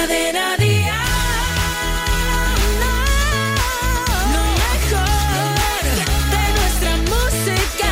Cadena Dial. Lo mejor de nuestra música.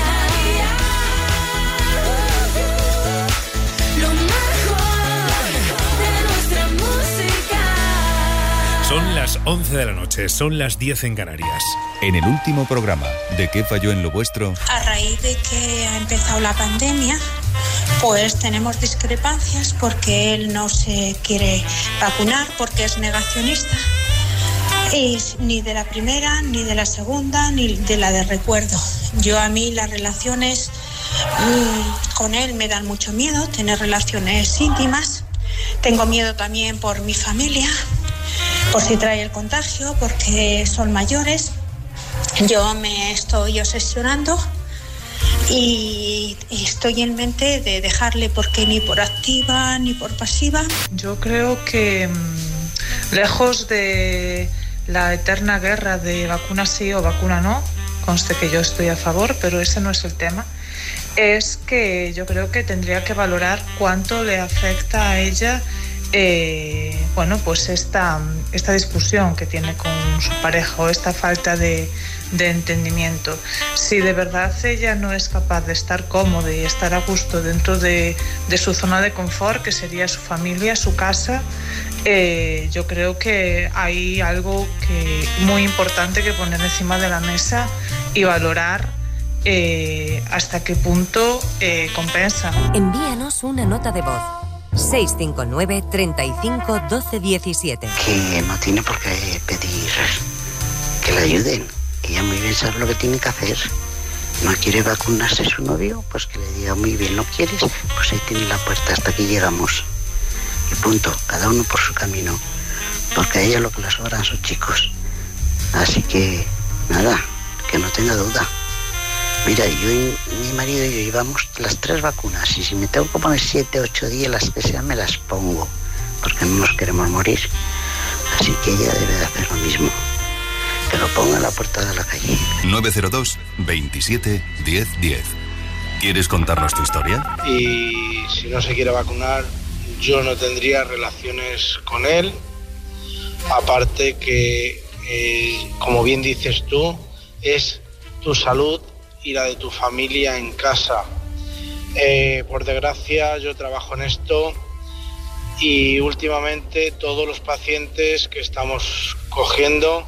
Lo mejor de nuestra música. Son las 11 de la noche, son las 10 en Canarias. En el último programa de ¿Qué falló en lo vuestro? A raíz de que ha empezado la pandemia, pues tenemos discrepancias porque él no se quiere vacunar porque es negacionista. Y ni de la primera, ni de la segunda, ni de la de recuerdo. A mí las relaciones con él me dan mucho miedo, tener relaciones íntimas. Tengo miedo también por mi familia, por si trae el contagio, porque son mayores. Yo me estoy obsesionando y estoy en mente de dejarle, porque ni por activa ni por pasiva. Yo creo que lejos de la eterna guerra de vacuna sí o vacuna no, conste que yo estoy a favor, pero ese no es el tema, es que yo creo que tendría que valorar cuánto le afecta a ella pues esta discusión que tiene con su pareja o esta falta de entendimiento. Si de verdad ella no es capaz de estar cómoda y estar a gusto dentro de su zona de confort, que sería su familia, su casa, yo creo que hay algo muy importante que poner encima de la mesa y valorar hasta qué punto compensa. Envíanos una nota de voz. 659 35 12 17. Que no tiene por qué pedir que le ayuden. Ella muy bien sabe lo que tiene que hacer. ¿No quiere vacunarse su novio? Pues que le diga muy bien, ¿no quieres? Pues ahí tiene la puerta, hasta aquí llegamos. Y punto, cada uno por su camino. Porque a ella lo que le sobran son chicos. Así que, nada, que no tenga duda. Mira, yo y mi marido y yo llevamos las 3 vacunas y si me tengo que poner 7, 8 días, las que sean, me las pongo, porque no nos queremos morir. Así que ella debe de hacer lo mismo, que lo ponga en la puerta de la calle. 902 27 10 10. ¿Quieres contarnos tu historia? Y si no se quiere vacunar, yo no tendría relaciones con él. Aparte que, como bien dices tú, es tu salud y la de tu familia en casa. Por desgracia, yo trabajo en esto y últimamente todos los pacientes que estamos cogiendo,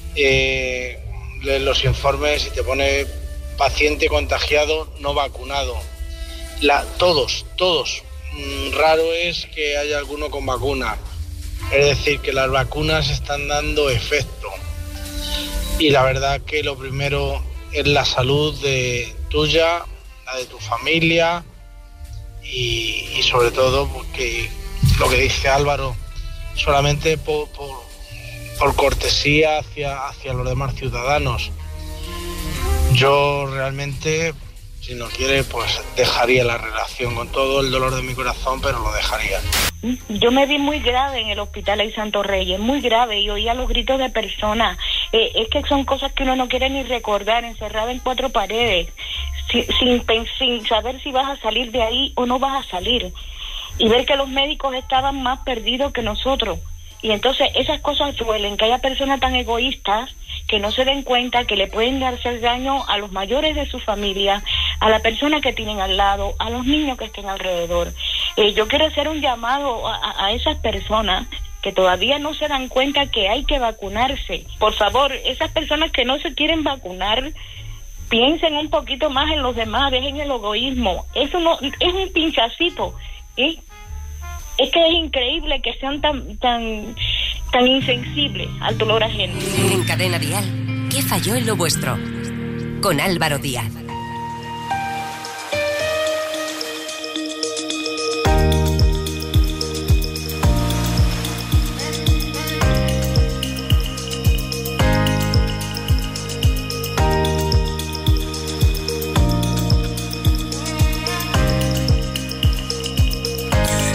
leen los informes y te pone paciente contagiado no vacunado. Todos. Raro es que haya alguno con vacuna. Es decir, que las vacunas están dando efecto. Y la verdad que lo primero es la salud tuya, la de tu familia y sobre todo porque lo que dice Álvaro, solamente por cortesía hacia los demás ciudadanos. Yo realmente, si no quiere, pues dejaría la relación con todo el dolor de mi corazón, pero lo dejaría. Yo me vi muy grave en el hospital de Santo Reyes, muy grave, y oía los gritos de personas. Es que son cosas que uno no quiere ni recordar, encerrado en 4 paredes, sin saber si vas a salir de ahí o no vas a salir. Y ver que los médicos estaban más perdidos que nosotros. Y entonces esas cosas duelen, que haya personas tan egoístas que no se den cuenta que le pueden hacer daño a los mayores de su familia, a la persona que tienen al lado, a los niños que estén alrededor. Yo quiero hacer un llamado a esas personas que todavía no se dan cuenta que hay que vacunarse. Por favor, esas personas que no se quieren vacunar, piensen un poquito más en los demás, dejen el egoísmo. Eso no es un pinchacito, ¿sí? Es que es increíble que sean tan insensibles al dolor ajeno. En Cadena Dial, ¿qué falló en lo vuestro? Con Álvaro Díaz.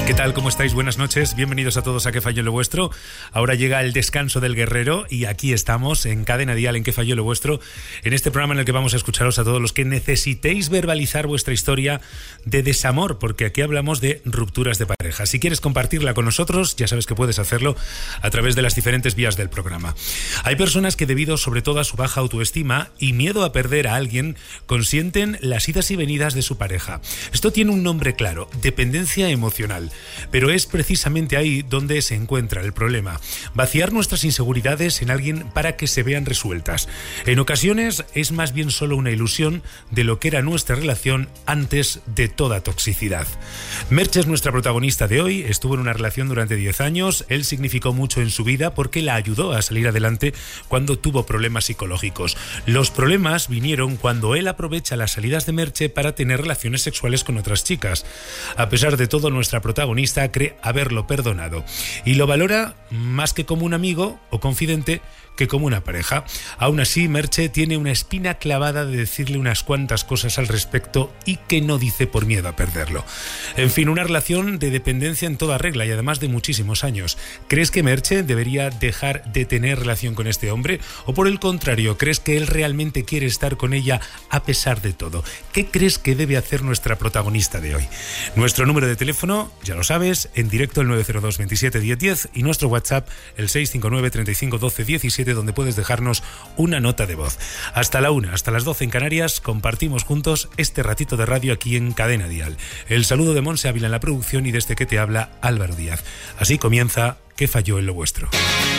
¿Qué tal? ¿Cómo estáis? Buenas noches. Bienvenidos a todos a ¿Qué falló lo vuestro? Ahora llega el descanso del guerrero y aquí estamos en Cadena Dial en ¿Qué falló lo vuestro? En este programa en el que vamos a escucharos a todos los que necesitéis verbalizar vuestra historia de desamor, porque aquí hablamos de rupturas de pareja. Si quieres compartirla con nosotros, ya sabes que puedes hacerlo a través de las diferentes vías del programa. Hay personas que debido sobre todo a su baja autoestima y miedo a perder a alguien, consienten las idas y venidas de su pareja. Esto tiene un nombre claro: dependencia emocional. Pero es precisamente ahí donde se encuentra el problema. Vaciar nuestras inseguridades en alguien para que se vean resueltas. En ocasiones es más bien solo una ilusión de lo que era nuestra relación antes de toda toxicidad. Merche es nuestra protagonista de hoy. Estuvo en una relación durante 10 años. Él significó mucho en su vida porque la ayudó a salir adelante cuando tuvo problemas psicológicos. Los problemas vinieron cuando él aprovecha las salidas de Merche para tener relaciones sexuales con otras chicas. A pesar de todo, nuestra protagonista cree haberlo perdonado y lo valora más que como un amigo o confidente que como una pareja. Aún así, Merche tiene una espina clavada de decirle unas cuantas cosas al respecto y que no dice por miedo a perderlo. En fin, una relación de dependencia en toda regla y además de muchísimos años. ¿Crees que Merche debería dejar de tener relación con este hombre? ¿O por el contrario, crees que él realmente quiere estar con ella a pesar de todo? ¿Qué crees que debe hacer nuestra protagonista de hoy? Nuestro número de teléfono, ya lo sabes, en directo el 902 27 10 10 y nuestro WhatsApp el 659 35 12 17, donde puedes dejarnos una nota de voz. Hasta la 1, hasta las 12 en Canarias, compartimos juntos este ratito de radio aquí en Cadena Dial. El saludo de Monse Ávila en la producción y desde que te habla Álvaro Díaz. Así comienza ¿Qué falló en lo vuestro?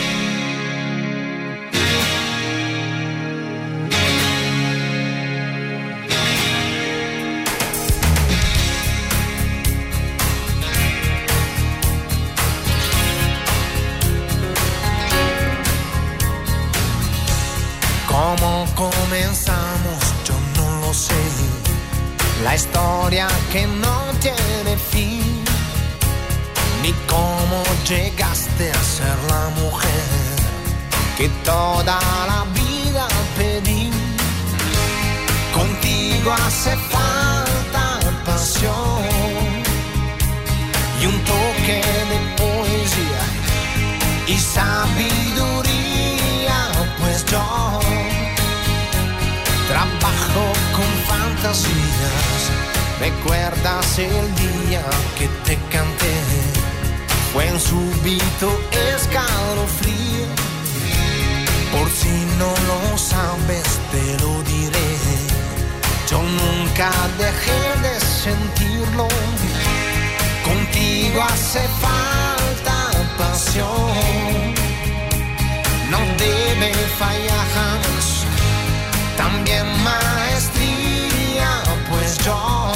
¿Cómo comenzamos? Yo no lo sé. La historia que no tiene fin. Ni cómo llegaste a ser la mujer que toda la vida pedí. Contigo hace falta pasión y un toque de poesía y sabiduría, pues yo trabajo con fantasías. ¿Recuerdas el día que te canté? Fue un súbito escalofrío. Por si no lo sabes te lo diré. Yo nunca dejé de sentirlo. Contigo hace falta pasión. No debe fallar jamás. También maestría, pues yo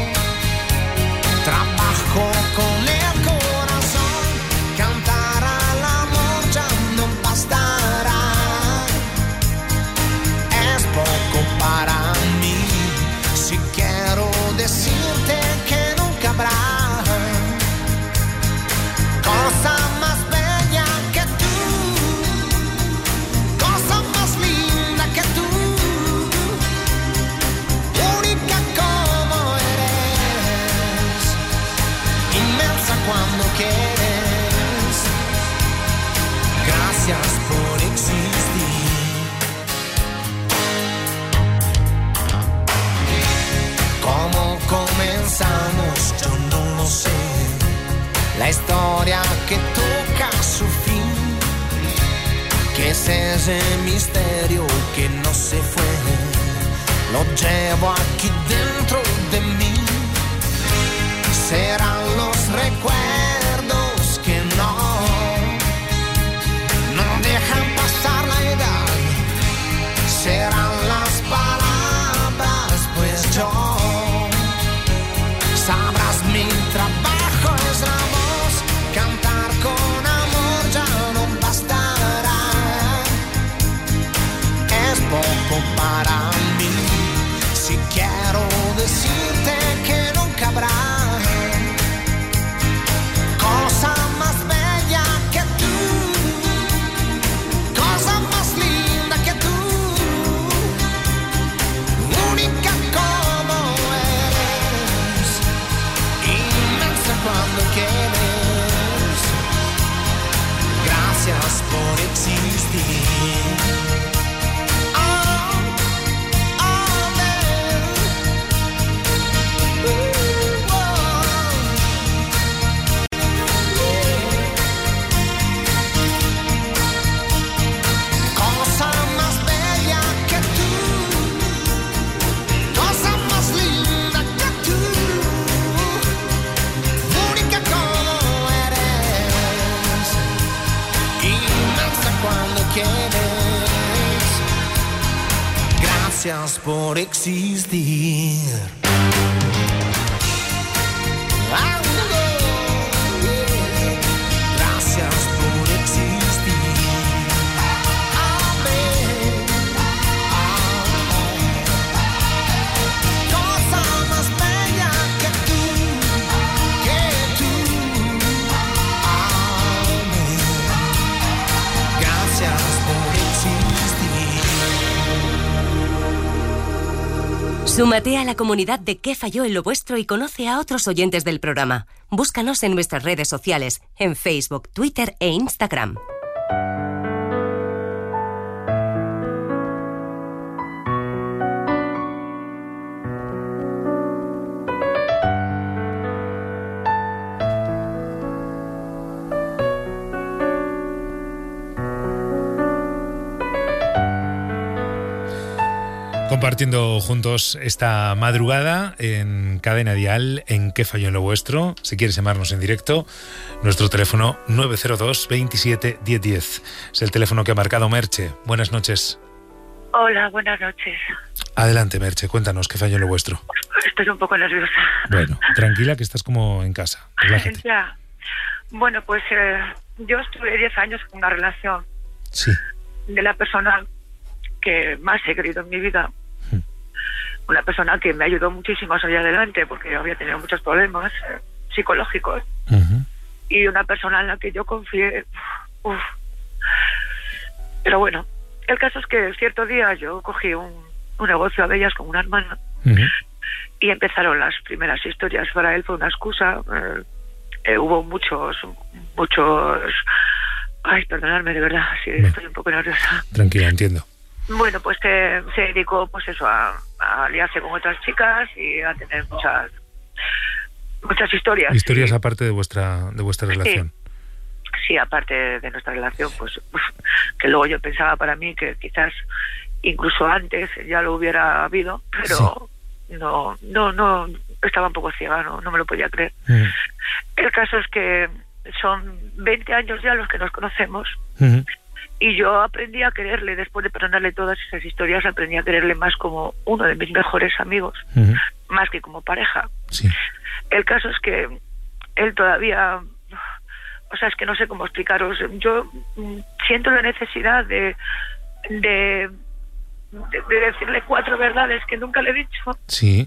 trabajo con el corazón. Cantar al amor ya no bastará. Es poco para mí. Si quiero decirte que nunca habrá cosa más bella que tú, cosa más linda que tú, única como eres, inmensa cuando quieres. Gracias por existir. ¿Cómo comenzamos? Yo no lo sé. La historia que toca su fin, que es ese misterio que no se fue, lo llevo aquí dentro de mí. Serán los recuerdos que no dejan pasar la edad. Serán las palabras, pues yo sabrás mi trabajo es la voz. Cantar con amor ya no bastará. Es poco para mí. Si quiero decirte que nunca habrá Gracias por existir. Gracias por existir. Amén. Cosa más bella que tú. Amén. Gracias por existir. Súmate a la comunidad de ¿Qué falló en lo vuestro? Y conoce a otros oyentes del programa. Búscanos en nuestras redes sociales, en Facebook, Twitter e Instagram. Compartiendo juntos esta madrugada en Cadena Dial, en ¿Qué falló en lo vuestro? Si quieres llamarnos en directo, nuestro teléfono 902 27 1010. Es el teléfono que ha marcado Merche. Buenas noches. Hola, buenas noches. Adelante, Merche, cuéntanos, ¿qué falló en lo vuestro? Estoy un poco nerviosa. Bueno, tranquila, que estás como en casa. Relájate. Ya. Bueno, pues yo estuve 10 años con una relación. Sí. De la persona que más he querido en mi vida. Una persona que me ayudó muchísimo a salir adelante, porque yo había tenido muchos problemas psicológicos. Y una persona en la que yo confié. Pero bueno, el caso es que cierto día yo cogí un negocio a medias con una hermana. Y empezaron las primeras historias. Para él fue una excusa. Hubo muchos... Ay, perdonadme, de verdad, sí, estoy un poco nerviosa. Tranquila, entiendo. Bueno, pues se dedicó pues eso a aliarse con otras chicas y a tener muchas historias. Historias aparte de vuestra relación. Sí, aparte de nuestra relación, pues que luego yo pensaba para mí que quizás incluso antes ya lo hubiera habido, pero no, estaba un poco ciega, no me lo podía creer. El caso es que son 20 años ya los que nos conocemos. Y yo aprendí a quererle, después de perdonarle todas esas historias, aprendí a quererle más como uno de mis mejores amigos, más que como pareja. Sí. El caso es que él todavía, o sea, es que no sé cómo explicaros. Yo siento la necesidad de decirle 4 verdades que nunca le he dicho. Sí.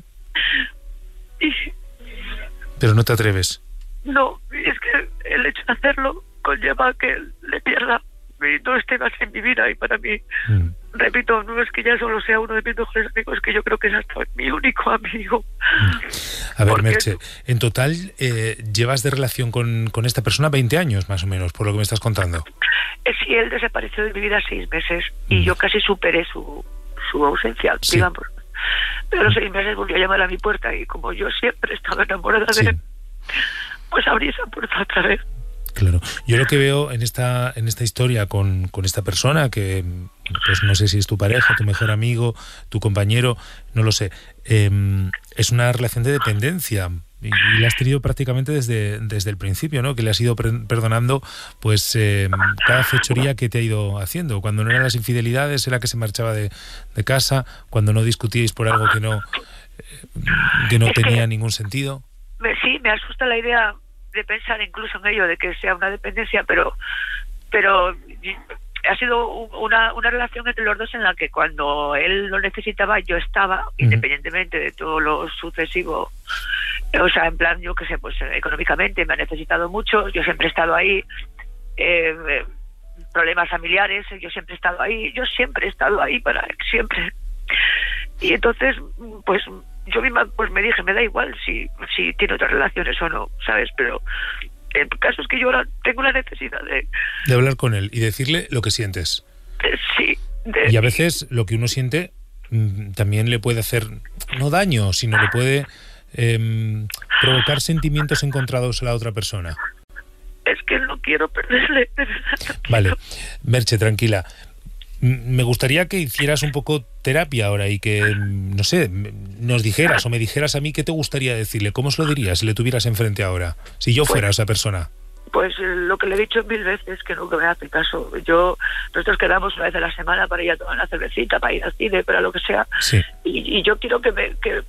Pero no te atreves. No, es que el hecho de hacerlo conlleva que le pierda y no esté más en mi vida. Y para mí, repito, no es que ya solo sea uno de mis mejores amigos, que yo creo que es hasta mi único amigo. A ver, Merche, en total llevas de relación con esta persona 20 años más o menos, por lo que me estás contando. Sí, él desapareció de mi vida 6 meses y yo casi superé su ausencia, digamos. Pero los 6 meses volvió a llamar a mi puerta y como yo siempre estaba enamorada de él, pues abrí esa puerta otra vez. Claro. Yo lo que veo en esta historia con esta persona, que pues no sé si es tu pareja, tu mejor amigo, tu compañero, no lo sé, es una relación de dependencia y la has tenido prácticamente desde el principio, ¿no? Que le has ido perdonando pues cada fechoría que te ha ido haciendo. Cuando no eran las infidelidades era que se marchaba de casa, cuando no discutíais por algo que no tenía ningún sentido. Sí, me asusta la idea de pensar incluso en ello, de que sea una dependencia, pero ha sido una relación entre los dos en la que cuando él lo necesitaba yo estaba, independientemente de todo lo sucesivo. O sea, en plan, yo qué sé, pues económicamente me ha necesitado mucho, yo siempre he estado ahí, problemas familiares, yo siempre he estado ahí para él, siempre. Y entonces, pues yo misma pues me dije, me da igual si tiene otras relaciones o no, ¿sabes? Pero el caso es que yo ahora tengo la necesidad de hablar con él y decirle lo que sientes. Sí. Y a veces lo que uno siente también le puede hacer, no daño, sino le puede provocar sentimientos encontrados a la otra persona. Es que no quiero perderle, de verdad. Vale, Merche, tranquila. Me gustaría que hicieras un poco terapia ahora y que, no sé, nos dijeras o me dijeras a mí qué te gustaría decirle. ¿Cómo se lo dirías si le tuvieras enfrente ahora? Si yo fuera esa persona. Pues lo que le he dicho 1000 veces, que nunca me hace caso. Nosotros quedamos una vez a la semana para ir a tomar una cervecita, para ir al cine, para lo que sea. Sí. Y yo quiero que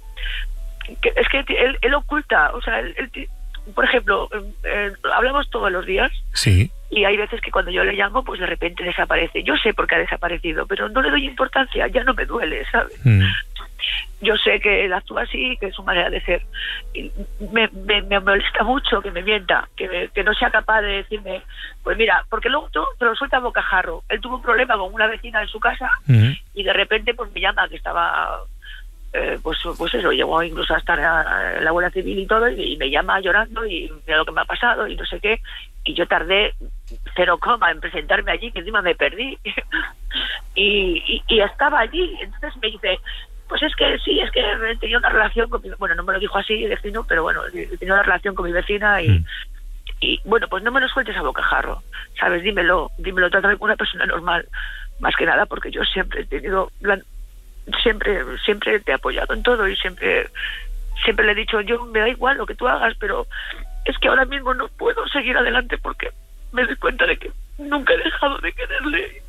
es que él oculta, o sea, él, por ejemplo, hablamos todos los días. Sí. Y hay veces que cuando yo le llamo, pues de repente desaparece. Yo sé por qué ha desaparecido, pero no le doy importancia, ya no me duele, ¿sabes? Yo sé que él actúa así, que es su manera de ser. Y me molesta mucho que me mienta, que no sea capaz de decirme, pues mira, porque luego todo te lo suelta a bocajarro. Él tuvo un problema con una vecina en su casa y de repente pues me llama que estaba... pues eso, llegó incluso a estar en la Guardia Civil y todo, y me llama llorando y mira lo que me ha pasado y no sé qué, y yo tardé 0, en presentarme allí, que encima me perdí y estaba allí. Entonces me dice, pues es que sí, es que tenía una relación con bueno, no me lo dijo así de fino, pero bueno, tenía una relación con mi vecina y bueno, pues no me lo sueltes a bocajarro, ¿sabes? Dímelo, trátame como una persona normal, más que nada porque yo siempre he tenido siempre te he apoyado en todo y siempre le he dicho, yo me da igual lo que tú hagas, pero es que ahora mismo no puedo seguir adelante porque me doy cuenta de que nunca he dejado de quererle.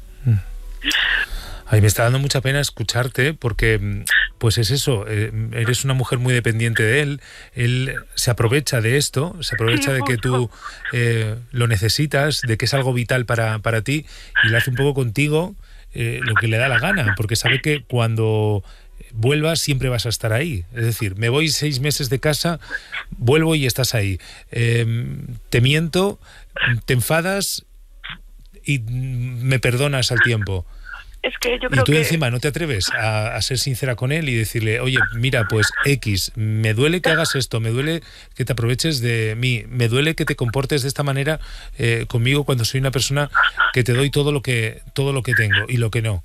Ay, me está dando mucha pena escucharte porque, pues es eso, eres una mujer muy dependiente de él se aprovecha de esto, se aprovecha de que tú lo necesitas, de que es algo vital para ti y lo hace un poco contigo lo que le da la gana, porque sabe que cuando vuelvas siempre vas a estar ahí. Es decir, me voy 6 meses de casa, vuelvo y estás ahí. Te miento, te enfadas y me perdonas al tiempo. Es que yo creo y tú que... encima no te atreves a ser sincera con él y decirle, oye, mira, pues X, me duele que hagas esto, me duele que te aproveches de mí, me duele que te comportes de esta manera conmigo cuando soy una persona que te doy todo lo que tengo y lo que no.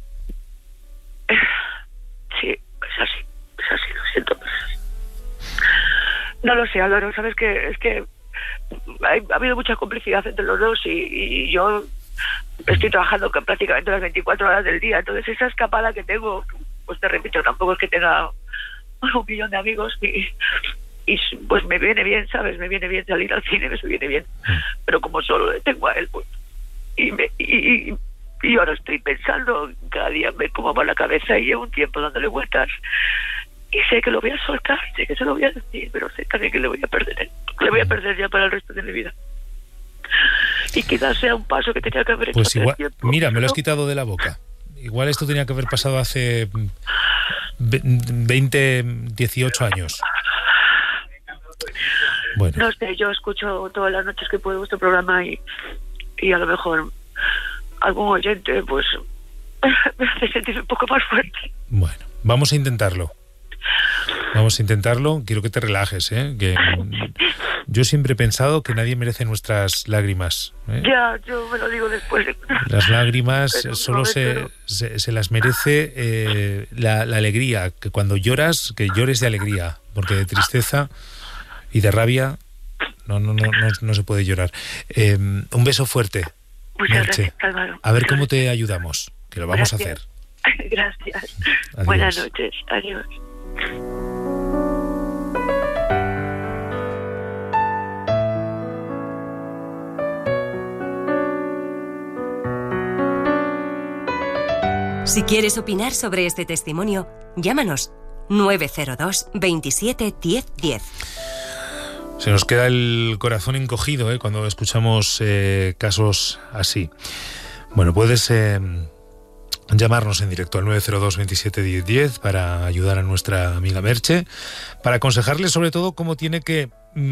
Sí, es así, lo siento. No lo sé, Álvaro, sabes que es que ha habido mucha complicidad entre los dos y yo estoy trabajando prácticamente las 24 horas del día, entonces esa escapada que tengo, pues te repito, tampoco es que tenga 1 millón de amigos y pues me viene bien, ¿sabes? Me viene bien salir al cine, me viene bien, pero como solo le tengo a él, pues y ahora estoy pensando cada día me como va la cabeza y llevo un tiempo dándole vueltas y sé que lo voy a soltar, sé que se lo voy a decir, pero sé también que le voy a perder ya para el resto de mi vida. Y quizás sea un paso que tenía que haber hecho. Pues igual, tiempo, mira, me lo has quitado de la boca. Igual esto tenía que haber pasado hace 20, 18 años. Bueno. No sé, yo escucho todas las noches que puedo vuestro programa y a lo mejor algún oyente pues me hace sentir un poco más fuerte. Bueno, vamos a intentarlo. Quiero que te relajes, que yo siempre he pensado que nadie merece nuestras lágrimas. Ya, yo me lo digo después. Las lágrimas solo se las merece la alegría, que cuando lloras, que llores de alegría, porque de tristeza y de rabia no se puede llorar. Un beso fuerte. Muchas Merche. gracias, Álvaro. A ver cómo te ayudamos, que lo vamos Gracias. a hacer. Gracias. Adiós. Buenas noches. Adiós. Si quieres opinar sobre este testimonio, llámanos 902 27 10 10. Se nos queda el corazón encogido cuando escuchamos casos así. Bueno, puedes llamarnos en directo al 902 27 10 10 para ayudar a nuestra amiga Merche, para aconsejarle sobre todo cómo tiene que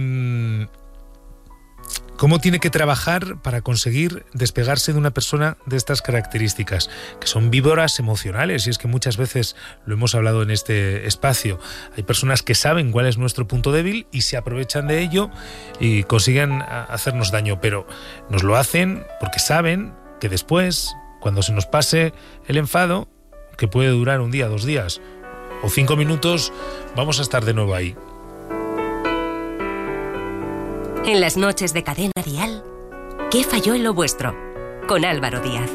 trabajar para conseguir despegarse de una persona de estas características, que son víboras emocionales, y es que muchas veces lo hemos hablado en este espacio. Hay personas que saben cuál es nuestro punto débil y se aprovechan de ello y consiguen hacernos daño, pero nos lo hacen porque saben que después, cuando se nos pase el enfado, que puede durar 1 día, 2 días o 5 minutos, vamos a estar de nuevo ahí. En las noches de Cadena Dial, ¿qué falló en lo vuestro? Con Álvaro Díaz.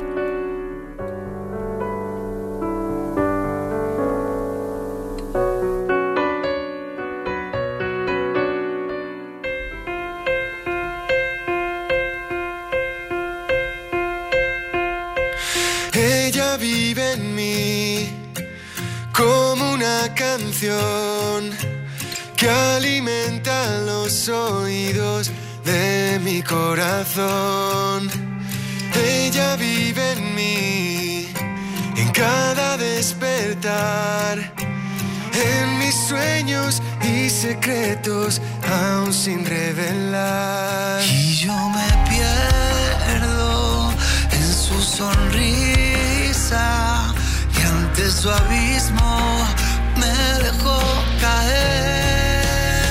vive en mí como una canción que alimenta los oídos de mi corazón. Ella vive en mí, en cada despertar, en mis sueños y secretos aún sin revelar. Y yo me pierdo en su sonrisa y ante su abismo me dejó caer.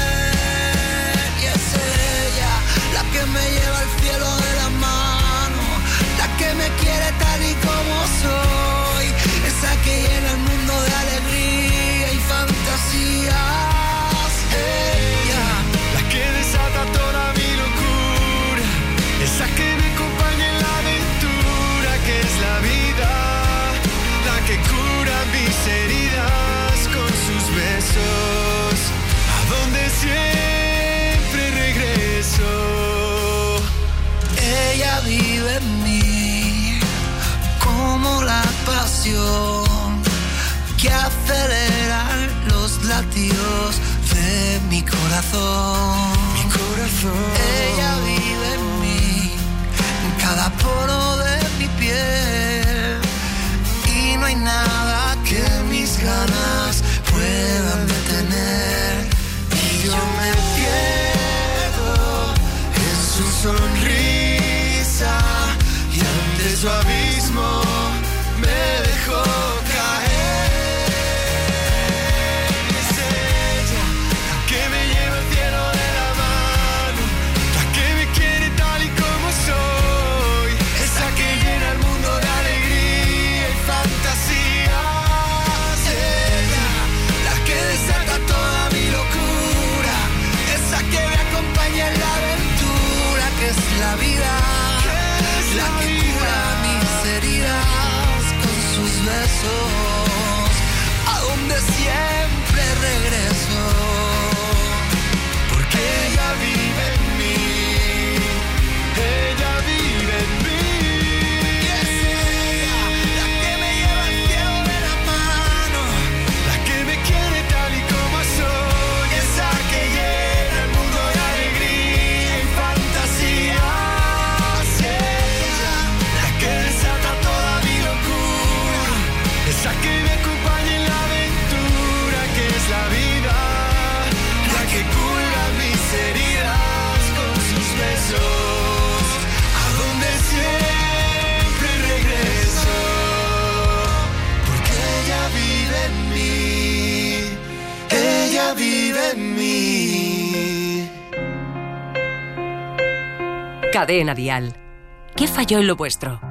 Y es ella la que me lleva al cielo de la mano, la que me quiere tal y como soy, esa que llena el mundo de alegría y fantasías. Ella, la que desata toda mi locura, esa que me acompaña en la aventura que es la vida, la que cura mis heridas con sus besos, a donde siempre regreso. Ella vive en mí como la pasión que acelera los latidos de mi corazón. Mi corazón. Ella vive en mí, en cada poro de mi piel, y no hay nada que mis ganas puedan detener. Y yo me pierdo en su sonrisa y ante su abismo me dejó caer. Es ella la que me lleva al cielo de la mano, la que me quiere tal y como soy, esa que llena el mundo de alegría y fantasías. Ella, la que desata toda mi locura, esa que me acompaña en la aventura que es la vida, la que cura mis heridas con sus besos, a donde siempre regreso, porque ella vive en mí, ella vive en mí. Y es ella la que me lleva al cielo de la mano, La que me quiere tal y como soy, esa que llena el mundo de alegría y fantasías. Ella, la que desata toda mi locura, esa que me acompaña en la aventura que es la vida, la que cura mis heridas con sus besos, a donde siempre regreso, porque ella vive en mí, ella vive en mí. Cadena Dial. ¿Qué falló en lo vuestro?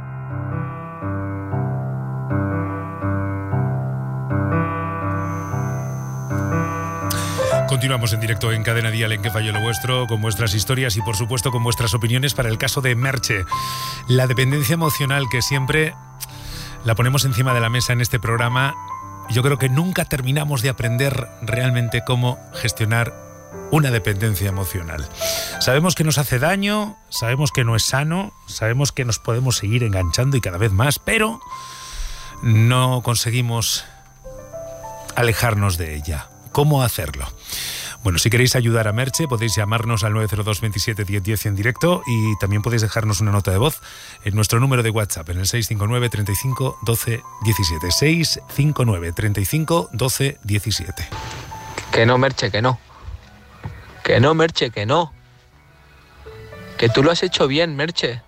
Continuamos en directo en Cadena Dial en ¿Qué falló lo vuestro? Con vuestras historias y por supuesto con vuestras opiniones para el caso de Merche. La dependencia emocional que siempre la ponemos encima de la mesa en este programa. Yo creo que nunca terminamos de aprender realmente cómo gestionar una dependencia emocional. Sabemos que nos hace daño, sabemos que no es sano, sabemos que nos podemos seguir enganchando y cada vez más, pero no conseguimos alejarnos de ella. ¿Cómo hacerlo? Bueno, si queréis ayudar a Merche, podéis llamarnos al 902 27 10 10 en directo y también podéis dejarnos una nota de voz en nuestro número de WhatsApp, en el 659 35 12 17. 659 35 12 17. Que no, Merche, que no. Que no, Merche, que no. Que tú lo has hecho bien, Merche.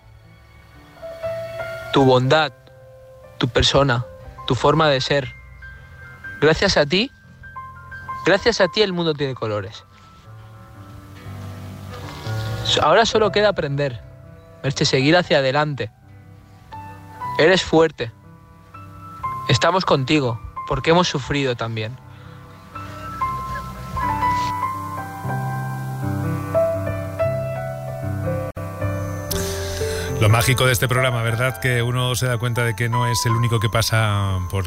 Tu bondad, tu persona, tu forma de ser. Gracias a ti el mundo tiene colores. Ahora solo queda aprender. Merche, seguir hacia adelante. Eres fuerte. Estamos contigo, porque hemos sufrido también. Lo mágico de este programa, ¿verdad? Que uno se da cuenta de que no es el único que pasa por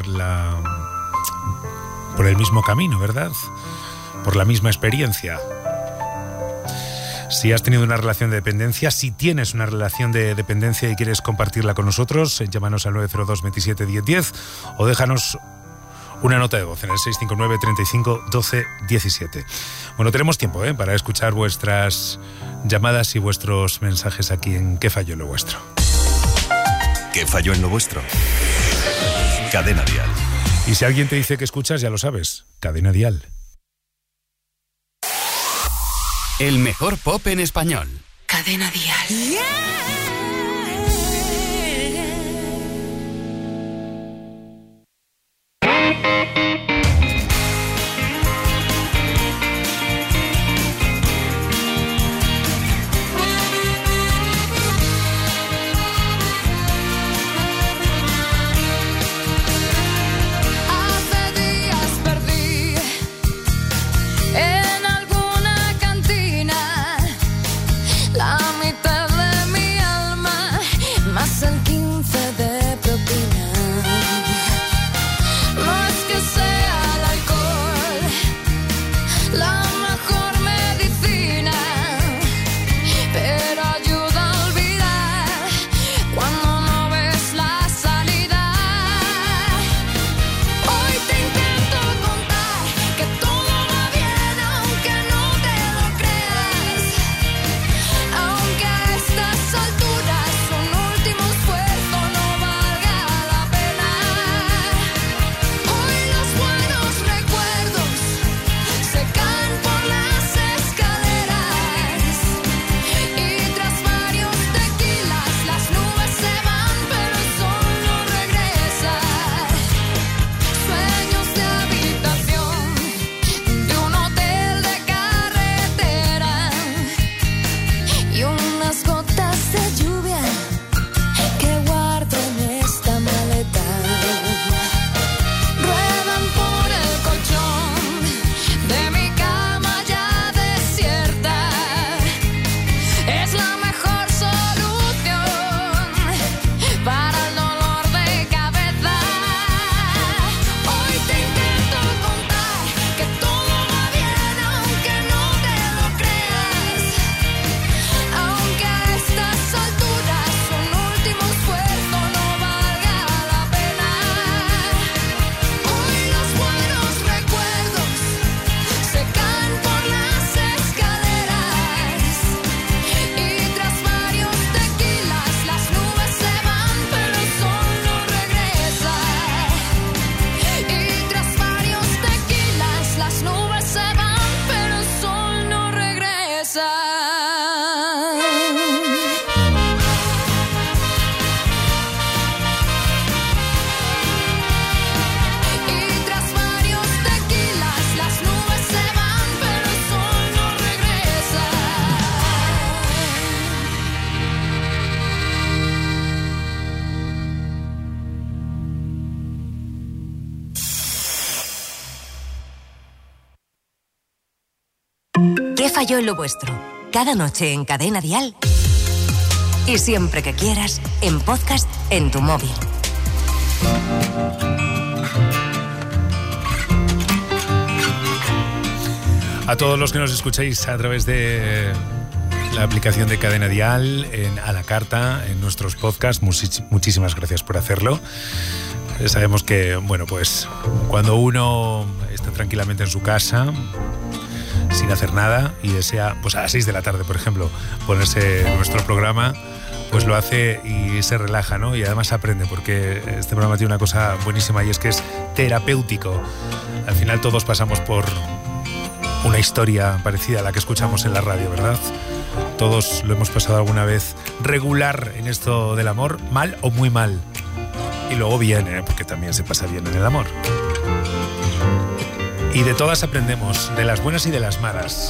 el mismo camino, ¿verdad? Por la misma experiencia. Si has tenido una relación de dependencia, si tienes una relación de dependencia y quieres compartirla con nosotros, llámanos al 902 27 10 10 o déjanos una nota de voz en el 659 35 12 17. Bueno, tenemos tiempo para escuchar vuestras llamadas y vuestros mensajes aquí en ¿Qué falló en lo vuestro? ¿Qué falló en lo vuestro? Cadena Dial. Y si alguien te dice que escuchas, ya lo sabes, Cadena Dial. El mejor pop en español. Cadena Dial. Hace días perdí en alguna cantina la mitad de mi alma, más el 15 de propina. No es que sea el alcohol la mejor medicina, pero ayuda a olvidar cuando no ves la salida. Hoy te intento contar que todo va bien, aunque no te lo creas, aunque a estas alturas un último esfuerzo no valga la pena. Hoy los buenos recuerdos se caen por las escaleras y tras varios tequilas las nubes se van, pero el sol no regresa. Sueños de habitación de un hotel de carretera y unas gotas de lluvia que guardo en esta maleta. Ruedan por el colchón de mi cama ya desierta. Es la mejor solución para el dolor de cabeza. Hoy te intento contar que todo va bien, aunque no te lo creas, aunque a estas alturas un último esfuerzo no valga la pena. Hoy los buenos recuerdos se caen por las escaleras y tras varios tequilas las nubes se van, pero el sol no regresa. Y tras varios tequilas las nubes se van, pero el sol no regresa. Y tras varios tequilas las nubes se van, pero el sol no regresa. ¿Qué falló en lo vuestro? Cada noche en Cadena Dial. Y siempre que quieras, en podcast en tu móvil. A todos los que nos escucháis a través de la aplicación de Cadena Dial, a la carta, en nuestros podcasts, muchísimas gracias por hacerlo. Sabemos que, bueno, pues cuando uno está tranquilamente en su casa, sin hacer nada, y desea, pues a las 6 de la tarde, por ejemplo, ponerse nuestro programa, pues lo hace y se relaja, ¿no? Y además aprende, porque este programa tiene una cosa buenísima y es que es terapéutico. Al final todos pasamos por una historia parecida a la que escuchamos en la radio, ¿verdad? Todos lo hemos pasado alguna vez regular en esto del amor, mal o muy mal. Y luego bien, porque también se pasa bien en el amor. Y de todas aprendemos, de las buenas y de las malas.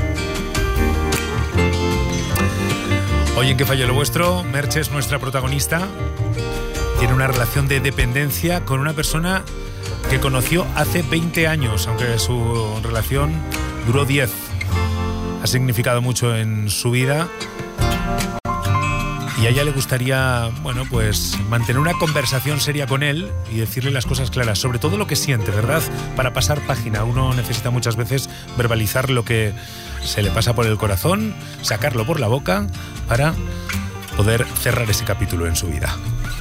Hoy en ¿Qué falló lo vuestro? Merche es nuestra protagonista. Tiene una relación de dependencia con una persona que conoció hace 20 años, aunque su relación duró 10. Ha significado mucho en su vida y a ella le gustaría, bueno, pues mantener una conversación seria con él y decirle las cosas claras, sobre todo lo que siente, ¿verdad? Para pasar página. Uno necesita muchas veces verbalizar lo que se le pasa por el corazón, sacarlo por la boca para poder cerrar ese capítulo en su vida.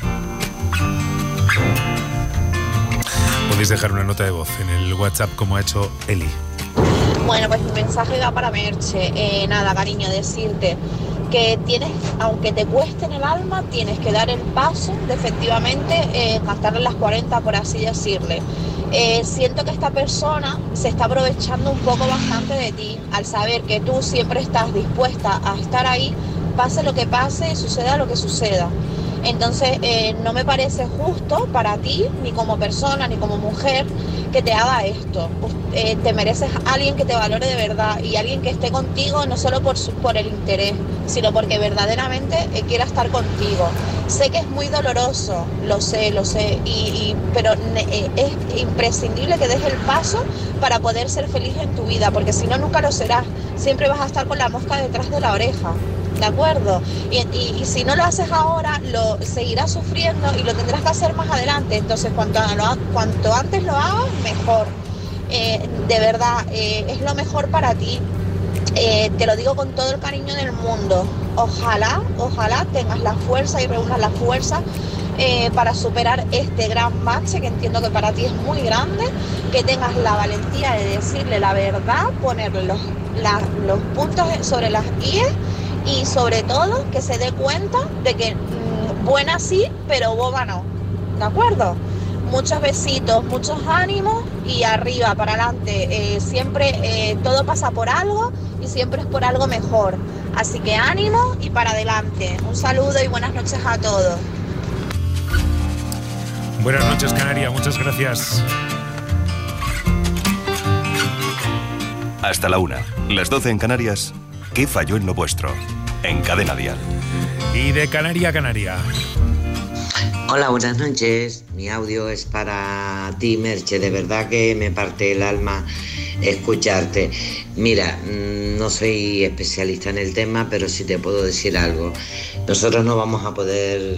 Podéis dejar una nota de voz en el WhatsApp como ha hecho Eli. Bueno, pues mi mensaje va para Merche. Nada, cariño, decirte que tienes, aunque te cueste en el alma, tienes que dar el paso de efectivamente gastarle las 40, por así decirle. Siento que esta persona se está aprovechando un poco bastante de ti, al saber que tú siempre estás dispuesta a estar ahí, pase lo que pase y suceda lo que suceda. Entonces no me parece justo para ti, ni como persona, ni como mujer, que te haga esto. Te mereces a alguien que te valore de verdad y alguien que esté contigo no solo por el interés, sino porque verdaderamente quiera estar contigo. Sé que es muy doloroso, lo sé, pero es imprescindible que des el paso para poder ser feliz en tu vida, porque si no, nunca lo serás. Siempre vas a estar con la mosca detrás de la oreja. ¿De acuerdo? Y si no lo haces ahora, lo seguirás sufriendo y lo tendrás que hacer más adelante. Entonces, cuanto antes lo hagas, mejor. De verdad, es lo mejor para ti. Te lo digo con todo el cariño del mundo. Ojalá tengas la fuerza y reúnas la fuerza para superar este gran bache, que entiendo que para ti es muy grande, que tengas la valentía de decirle la verdad, ponerle los puntos sobre las IES. Y sobre todo que se dé cuenta de que buena sí, pero boba no. ¿De acuerdo? Muchos besitos, muchos ánimos y arriba, para adelante. Siempre todo pasa por algo y siempre es por algo mejor. Así que ánimo y para adelante. Un saludo y buenas noches a todos. Buenas noches, Canaria. Muchas gracias. Hasta la 1. Las 12 en Canarias. ¿Qué falló en lo vuestro? En Cadena Dial. Y de Canaria a Canaria. Hola, buenas noches. Mi audio es para ti, Merche. De verdad que me parte el alma escucharte. Mira, no soy especialista en el tema, pero sí te puedo decir algo. Nosotros no vamos a poder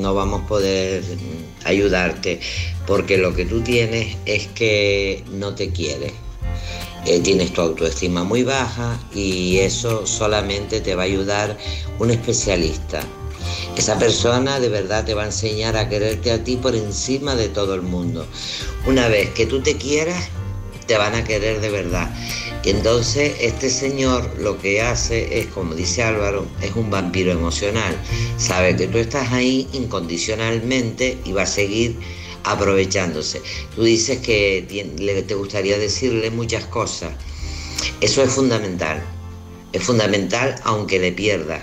ayudarte, porque lo que tú tienes es que no te quieres. Tienes tu autoestima muy baja y eso solamente te va a ayudar un especialista. Esa persona de verdad te va a enseñar a quererte a ti por encima de todo el mundo. Una vez que tú te quieras, te van a querer de verdad. Y entonces este señor lo que hace es, como dice Álvaro, es un vampiro emocional. Sabe que tú estás ahí incondicionalmente y va a seguir aprovechándose. Tú dices que te gustaría decirle muchas cosas. Eso es fundamental aunque le pierdas.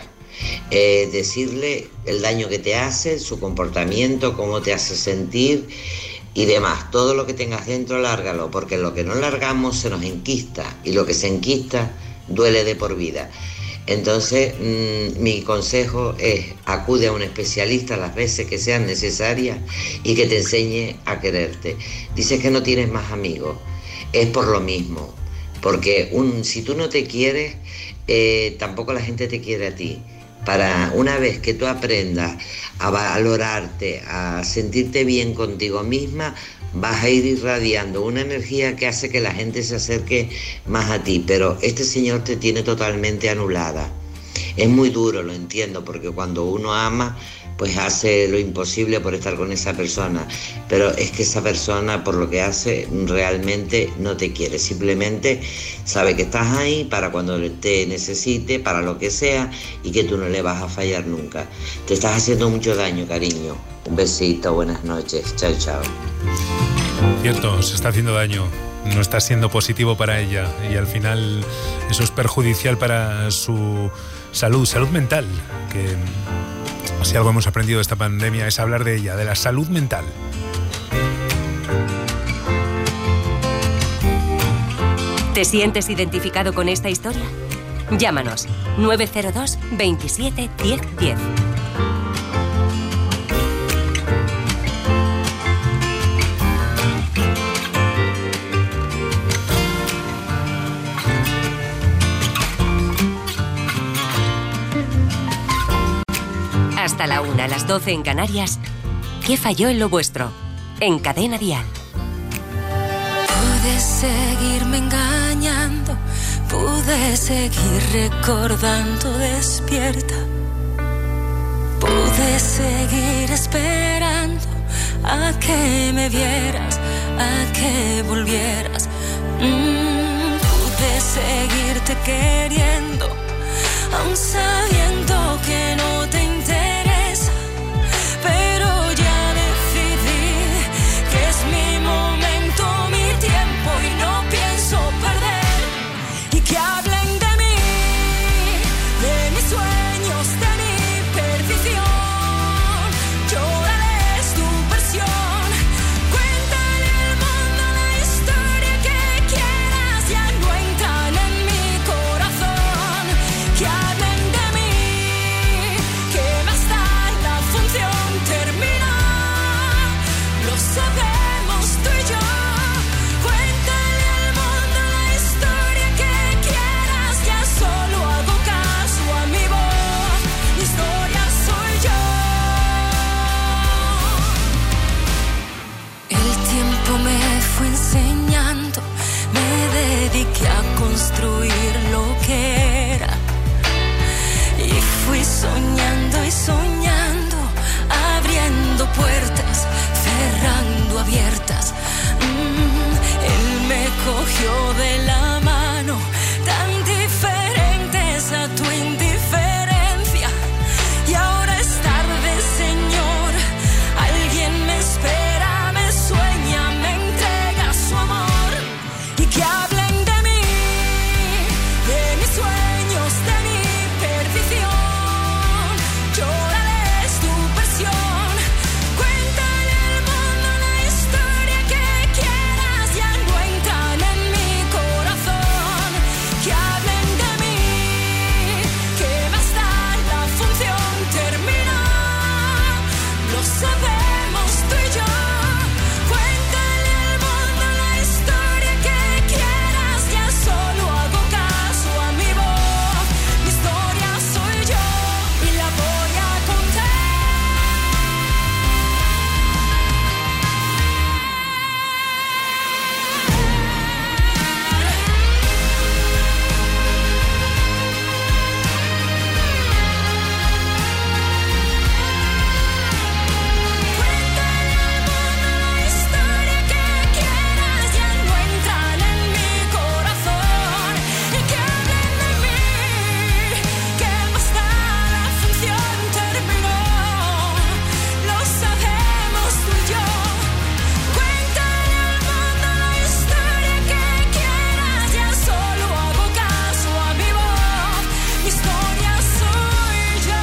Decirle el daño que te hace, su comportamiento, cómo te hace sentir y demás. Todo lo que tengas dentro, lárgalo, porque lo que no largamos se nos enquista y lo que se enquista duele de por vida. Entonces, mi consejo es: acude a un especialista las veces que sean necesarias y que te enseñe a quererte. Dices que no tienes más amigos, es por lo mismo, porque si tú no te quieres, tampoco la gente te quiere a ti. Para una vez que tú aprendas a valorarte, a sentirte bien contigo misma, vas a ir irradiando una energía que hace que la gente se acerque más a ti, pero este señor te tiene totalmente anulada. Es muy duro, lo entiendo, porque cuando uno ama, pues hace lo imposible por estar con esa persona, pero es que esa persona, por lo que hace, realmente no te quiere, simplemente sabe que estás ahí para cuando te necesite, para lo que sea, y que tú no le vas a fallar nunca. Te estás haciendo mucho daño, cariño. Un besito, buenas noches, chao, chao. Cierto, se está haciendo daño, no está siendo positivo para ella y al final eso es perjudicial para su salud mental, que si algo hemos aprendido de esta pandemia es hablar de ella, de la salud mental. ¿Te sientes identificado con esta historia? Llámanos 902 27 10 10. Hasta la 1, a las 12 en Canarias. ¿Qué falló en lo vuestro? En Cadena Dial. Pude seguirme engañando, pude seguir recordando despierta. Pude seguir esperando a que me vieras, a que volvieras. Pude seguirte queriendo, aun sabiendo que no te interesa. Pero ya decidí que es mi momento, mi tiempo y no pienso perder. Y que hablen de mí, de mis sueños, de mi perdición. Llórales tu versión, cuéntale al mundo la historia que quieras. Ya no entran en mi corazón. Que hablen de mí, que más da, la función termina. Lo sabemos tú y yo. Cuéntale al mundo la historia que quieras. Ya solo hago caso a mi voz. Mi historia soy yo. El tiempo me fue enseñando, me dediqué a construir lo que era. Y fui soñando y soñando, abriendo puertas, cerrando abiertas. Él me cogió de la mano, tan diferentes a tu indiferencia. Y ahora es tarde, Señor. Alguien me espera, me sueña, me entrega su amor. Y que hablen de mí, de mis sueños, de mi perdición. Llórales tu versión, cuéntale al mundo la historia que quieras. Ya no entran en mi corazón. Que hablen de mí, que más da, la función termina. Lo sabemos tú y yo. Cuéntale al mundo la historia que quieras. Ya solo hago caso a mi voz. Mi historia soy yo y la voy a contar. La historia que quieras. Ya no entran en mi corazón. Y que hablen de mí, que más da, la función terminó. Lo sabemos tú y yo. Cuéntale al mundo la historia que quieras. Ya solo hago caso a mi voz. Mi historia soy yo.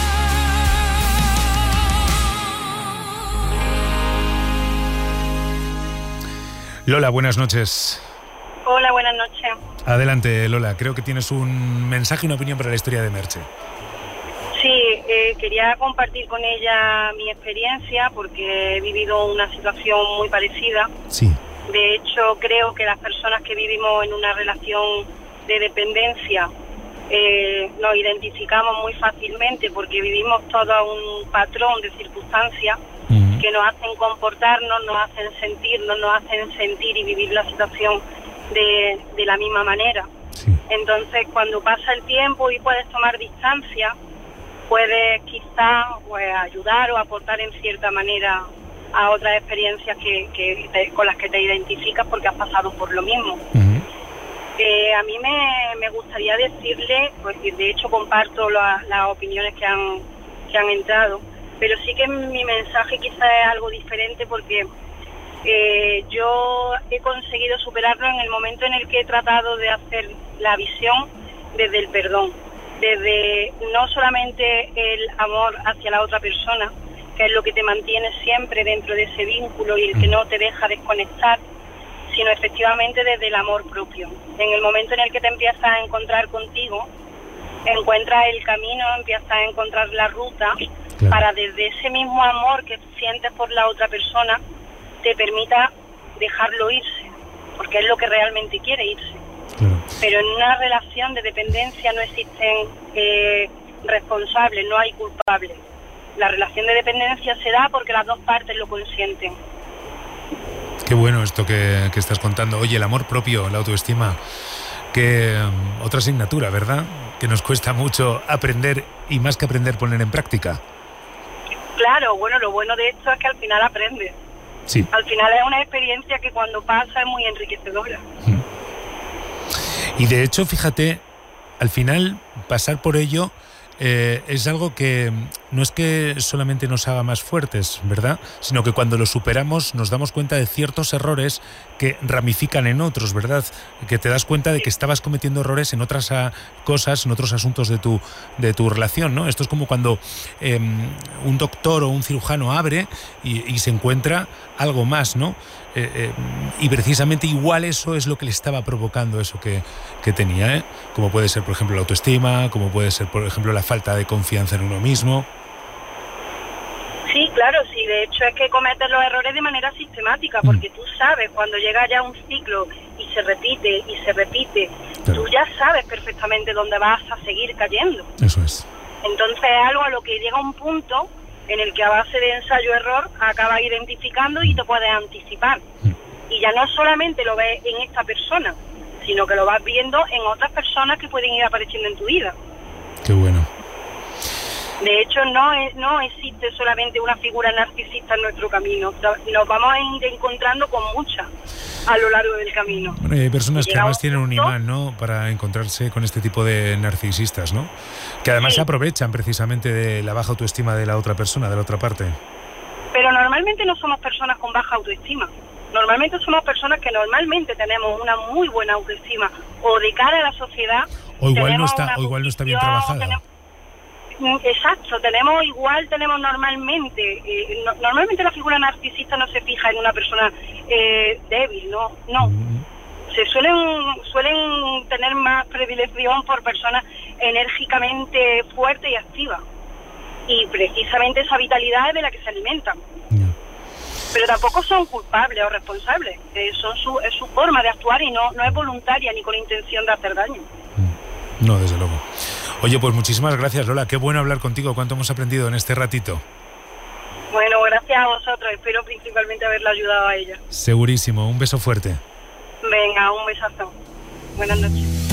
Lola, buenas noches. Hola, buenas noches. Adelante, Lola. Creo que tienes un mensaje y una opinión para la historia de Merche. Sí, quería compartir con ella mi experiencia porque he vivido una situación muy parecida. Sí. De hecho, creo que las personas que vivimos en una relación de dependencia nos identificamos muy fácilmente porque vivimos todo un patrón de circunstancias que nos hacen comportarnos, nos hacen sentirnos, nos hacen sentir y vivir la situación de la misma manera. Entonces, cuando pasa el tiempo y puedes tomar distancia, puedes quizás ayudar o aportar en cierta manera a otras experiencias con las que te identificas porque has pasado por lo mismo. A mí me gustaría decirle, pues de hecho comparto las opiniones que han entrado, pero sí que mi mensaje quizás es algo diferente porque yo he conseguido superarlo en el momento en el que he tratado de hacer la visión desde el perdón, desde no solamente el amor hacia la otra persona, que es lo que te mantiene siempre dentro de ese vínculo y el que no te deja desconectar, sino efectivamente desde el amor propio. En el momento en el que te empiezas a encontrar contigo, encuentras el camino, empiezas a encontrar la ruta para desde ese mismo amor que sientes por la otra persona, te permita dejarlo irse, porque es lo que realmente quiere, irse. Pero en una relación de dependencia no existen responsables, no hay culpables. La relación de dependencia se da porque las dos partes lo consienten. Qué bueno esto que estás contando. Oye, el amor propio, la autoestima, que otra asignatura, ¿verdad? Que nos cuesta mucho aprender y más que aprender, poner en práctica. Claro, bueno, lo bueno de esto es que al final aprendes. Sí. Al final es una experiencia que cuando pasa es muy enriquecedora. Y de hecho, fíjate, al final pasar por ello es algo que no es que solamente nos haga más fuertes, ¿verdad? Sino que cuando lo superamos nos damos cuenta de ciertos errores que ramifican en otros, ¿verdad? Que te das cuenta de que estabas cometiendo errores en otras cosas, en otros asuntos de tu relación, ¿no? Esto es como cuando un doctor o un cirujano abre y se encuentra algo más, ¿no? Y precisamente igual eso es lo que le estaba provocando eso que tenía, ¿eh? Como puede ser, por ejemplo, la autoestima, como puede ser, por ejemplo, la falta de confianza en uno mismo. Sí, claro, sí, de hecho es que cometes los errores de manera sistemática, porque tú sabes, cuando llega ya un ciclo y se repite, claro, tú ya sabes perfectamente dónde vas a seguir cayendo. Eso es. Entonces es algo a lo que llega un punto en el que a base de ensayo-error acabas identificando y te puedes anticipar. Y ya no solamente lo ves en esta persona, sino que lo vas viendo en otras personas que pueden ir apareciendo en tu vida. Qué bueno. De hecho, no existe solamente una figura narcisista en nuestro camino. Nos vamos a ir encontrando con muchas a lo largo del camino. Bueno, hay personas que además tienen un imán, ¿no?, para encontrarse con este tipo de narcisistas, ¿no? Que además se aprovechan precisamente de la baja autoestima de la otra persona, de la otra parte. Pero normalmente no somos personas con baja autoestima. Normalmente somos personas que normalmente tenemos una muy buena autoestima, o de cara a la sociedad. O igual no está bien trabajada. Exacto, tenemos normalmente, normalmente la figura narcisista no se fija en una persona débil, no. Se suelen tener más predilección por personas enérgicamente fuertes y activas, y precisamente esa vitalidad es de la que se alimentan. Pero tampoco son culpables o responsables, es su forma de actuar y no es voluntaria ni con intención de hacer daño. No, desde luego. Oye, pues muchísimas gracias, Lola. Qué bueno hablar contigo. ¿Cuánto hemos aprendido en este ratito? Bueno, gracias a vosotros. Espero principalmente haberla ayudado a ella. Segurísimo. Un beso fuerte. Venga, un besazo. Buenas noches.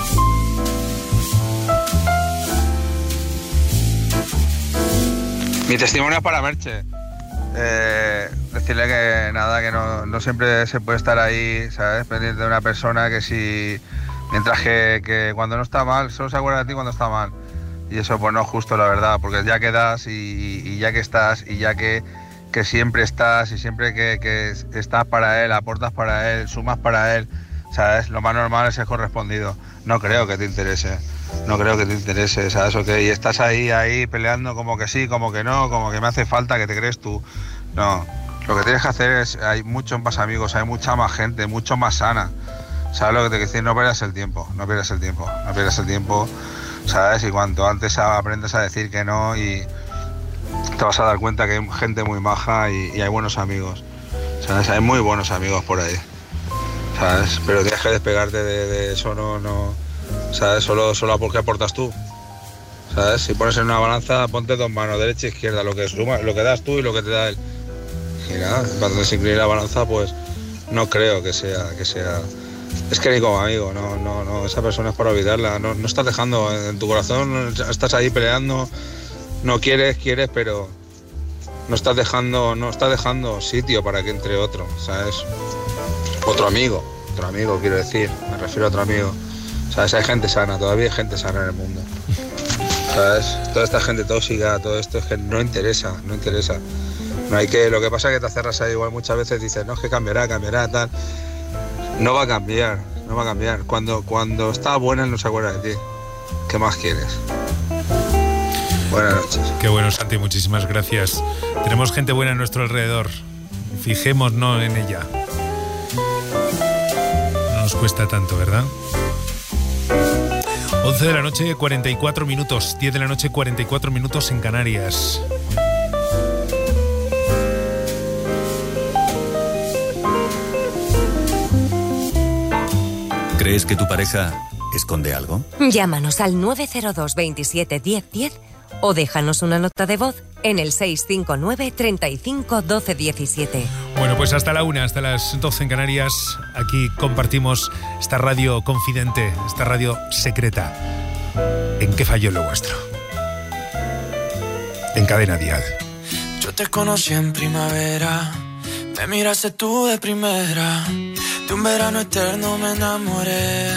Mi testimonio es para Merche. Decirle que nada, que no siempre se puede estar ahí, ¿sabes?, pendiente de una persona, que si... Mientras que cuando no está mal, solo se acuerda de ti cuando está mal. Y eso pues no es justo, la verdad, porque ya que das y ya que estás, y ya que siempre estás, y siempre que estás para él, aportas para él, sumas para él, ¿sabes? Lo más normal es ser correspondido. No creo que te interese, ¿sabes? Okay, y estás ahí peleando como que sí, como que no, como que me hace falta, que te crees tú. No, lo que tienes que hacer es, hay muchos más amigos, hay mucha más gente, mucho más sana. ¿Sabes lo que te quiero decir? No pierdas el tiempo, ¿sabes? Y cuanto antes aprendes a decir que no, y te vas a dar cuenta que hay gente muy maja y hay buenos amigos, ¿sabes? Hay muy buenos amigos por ahí, ¿sabes? Pero tienes que despegarte de eso, no, ¿sabes? Solo porque aportas tú, ¿sabes? Si pones en una balanza, ponte dos manos, derecha e izquierda, lo que suma, lo que das tú y lo que te da él. Y nada, cuando se incline la balanza, pues no creo que sea... Es que ni como amigo, no, esa persona es para olvidarla, no estás dejando en tu corazón, estás ahí peleando, no quieres, pero no estás dejando sitio para que entre otro, ¿sabes? Otro amigo quiero decir, me refiero a otro amigo, ¿sabes? Hay gente sana, todavía hay gente sana en el mundo, ¿sabes? Toda esta gente tóxica, todo esto es que no interesa. No hay que, lo que pasa es que te cerras ahí, igual muchas veces dices, no, es que cambiará, tal. No va a cambiar. Cuando está buena él no se acuerda de ti. ¿Qué más quieres? Buenas noches. Qué bueno, Santi, muchísimas gracias. Tenemos gente buena a nuestro alrededor. Fijémonos en ella. No nos cuesta tanto, ¿verdad? 11 de la noche, 44 minutos. 10 de la noche, 44 minutos en Canarias. ¿Crees que tu pareja esconde algo? Llámanos al 902 27 10 10 o déjanos una nota de voz en el 659 35 12 17. Bueno, pues hasta la 1, hasta las 12 en Canarias, aquí compartimos esta radio confidente, esta radio secreta. ¿En qué falló lo vuestro? En Cadena Dial. Yo te conocí en primavera, me miraste tú de primera, de un verano eterno me enamoré.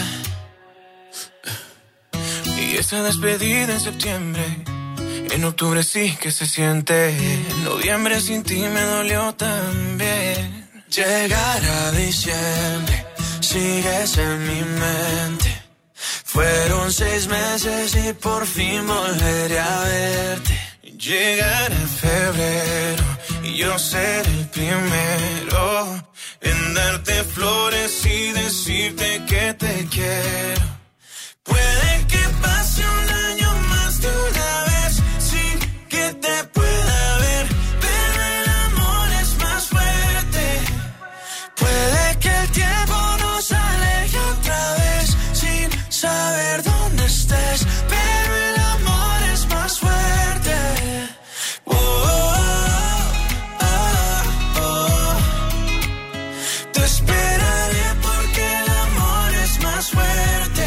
Y esa despedida en septiembre, en octubre sí que se siente, en noviembre sin ti me dolió también. Llegar a diciembre, sigues en mi mente. Fueron 6 meses y por fin volveré a verte. Llegar a febrero y yo ser el primero en darte flores y decirte que te quiero. Puede que pase un año más de una vez sin que te pueda ver, pero el amor es más fuerte. Puede que el tiempo nos aleje otra vez sin saber dónde estés, pero el amor es más fuerte. Oh, oh, oh, oh. Te esperaré porque el amor es más fuerte.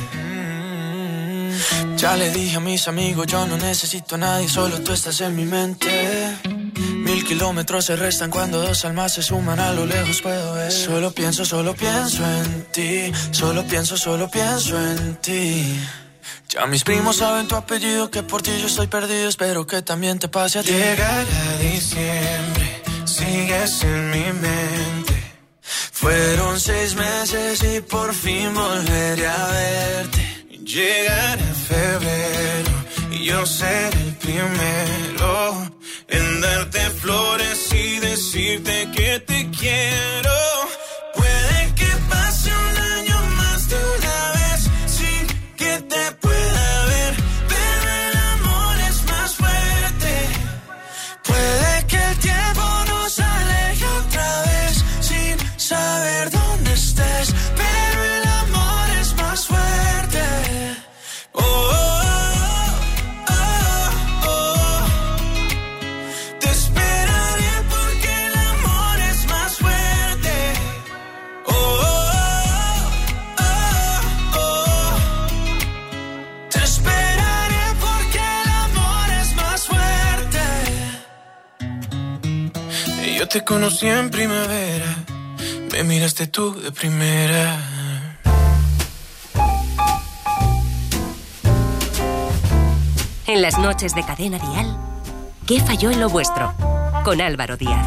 Ya le dije a mis amigos, yo no necesito a nadie, solo tú estás en mi mente. 1000 kilómetros se restan cuando 2 almas se suman, a lo lejos puedo ver. Solo pienso en ti, solo pienso en ti. Ya mis primos saben tu apellido, que por ti yo estoy perdido, espero que también te pase a ti. Llegará diciembre, sigues en mi mente. Fueron 6 meses y por fin volveré a verte. Llegará febrero y yo seré el primero en darte flores y decirte que te quiero. Puede que pase un año más de una vez sin que te pueda ver, pero el amor es más fuerte. Puede que el tiempo nos aleje otra vez sin saber dónde estés, pero el amor es más fuerte. Oh, oh, oh, oh. Te esperaré porque el amor es más fuerte. Oh, oh, oh. Te esperaré porque el amor es más fuerte. Y yo te conocí en primavera, me miraste tú de primera. En las noches de Cadena Dial, ¿qué falló en lo vuestro? Con Álvaro Díaz.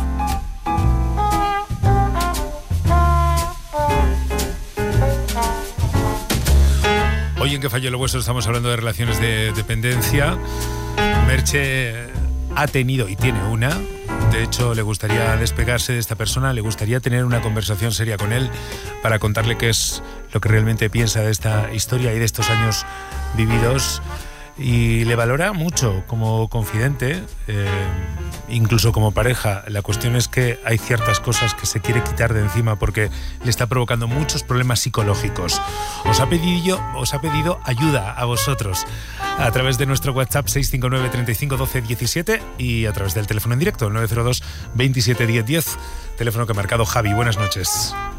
Hoy en ¿Qué falló en lo vuestro? Estamos hablando de relaciones de dependencia. Merche ha tenido y tiene una. De hecho, le gustaría despegarse de esta persona, le gustaría tener una conversación seria con él para contarle qué es lo que realmente piensa de esta historia y de estos años vividos. Y le valora mucho como confidente, incluso como pareja. La cuestión es que hay ciertas cosas que se quiere quitar de encima porque le está provocando muchos problemas psicológicos. Os ha pedido ayuda a vosotros a través de nuestro WhatsApp 659 35 12 17 y a través del teléfono en directo, el 902 27 10 10, teléfono que ha marcado Javi. Buenas noches.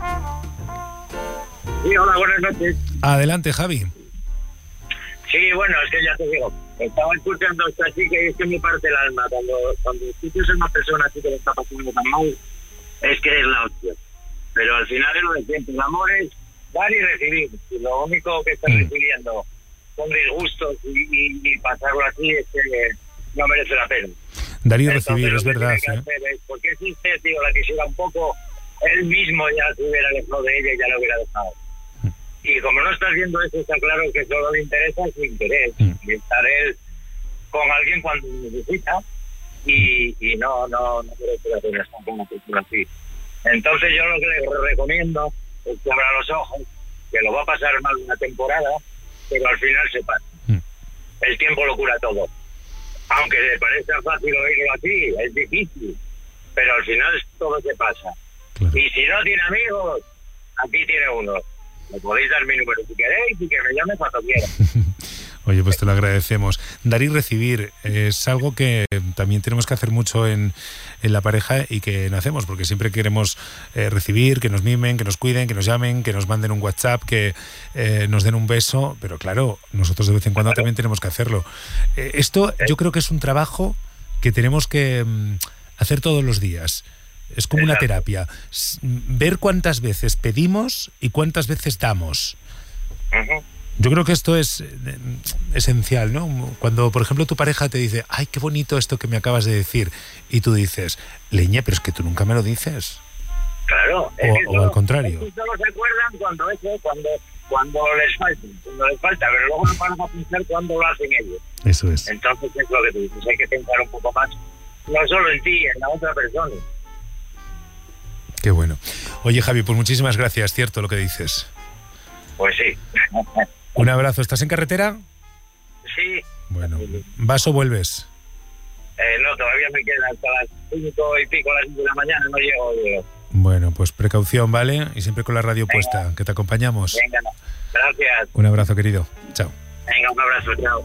Sí, hola, buenas noches. Adelante, Javi. Sí, bueno, es que ya te digo, estaba escuchando a esta chica y es que me parte el alma. Cuando escuchas a una persona así que le está pasando tan mal, es que es la hostia. Pero al final es lo de siempre. El amor es dar y recibir. Y lo único que estás recibiendo son disgustos y pasarlo así es que no merece la pena. Dar y recibir, es verdad. Porque si usted, tío, la quisiera un poco, él mismo ya se hubiera alejado de ella y ya la hubiera dejado. Y como no estás viendo eso, está claro que solo le interesa su interés. Y estar él con alguien cuando necesita. Y no merece la pena estar con una persona así. Entonces yo lo que le recomiendo es que abra los ojos, que lo va a pasar mal una temporada, pero al final se pasa. El tiempo lo cura todo. Aunque le parezca fácil oírlo así, es difícil. Pero al final todo se pasa. Claro. Y si no tiene amigos, aquí tiene uno. Me podéis dar mi número si queréis y que me llame cuando quiera. Oye, pues te lo agradecemos. Dar y recibir es algo que también tenemos que hacer mucho en la pareja y que no hacemos, porque siempre queremos recibir, que nos mimen, que nos cuiden, que nos llamen, que nos manden un WhatsApp, que nos den un beso, pero claro, nosotros de vez en cuando también tenemos que hacerlo. Esto yo creo que es un trabajo que tenemos que hacer todos los días. Es como una terapia. Ver cuántas veces pedimos y cuántas veces damos. Yo creo que esto es esencial, ¿no? Cuando, por ejemplo, tu pareja te dice, ay, qué bonito esto que me acabas de decir, y tú dices, leña, pero es que tú nunca me lo dices. Claro. O al contrario. Solo se acuerdan cuando les falta, pero luego no van a pensar cuando lo hacen ellos. Eso es. Entonces es lo que tú dices, hay que pensar un poco más, no solo en ti, en la otra persona. Qué bueno. Oye, Javi, pues muchísimas gracias, cierto lo que dices. Pues sí. Un abrazo. ¿Estás en carretera? Sí. Bueno, ¿vas o vuelves? No, todavía me queda hasta las 5 y pico, las 5 de la mañana, no llego. Bueno, pues precaución, ¿vale? Y siempre con la radio puesta, que te acompañamos. Venga, gracias. Un abrazo, querido. Chao. Venga, un abrazo, chao.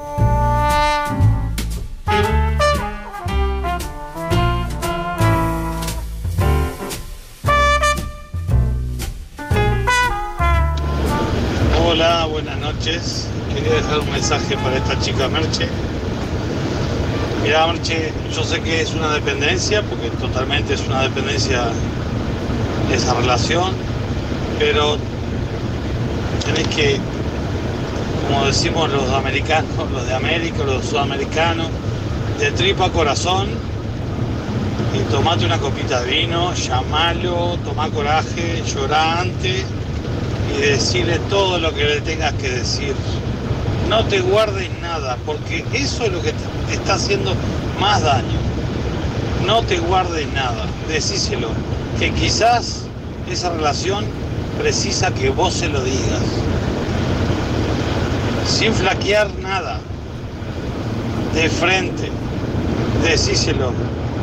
Hola, buenas noches. Quería dejar un mensaje para esta chica Merche. Mira, Merche, yo sé que es una dependencia, porque totalmente es una dependencia esa relación, pero tenés que, como decimos los americanos, los de América, los sudamericanos, de tripa a corazón, y tomate una copita de vino, llamalo, tomá coraje, llorá antes y decirle todo lo que le tengas que decir. No te guardes nada, porque eso es lo que te está haciendo más daño. No te guardes nada, decíselo, que quizás esa relación precisa que vos se lo digas. Sin flaquear nada, de frente, decíselo,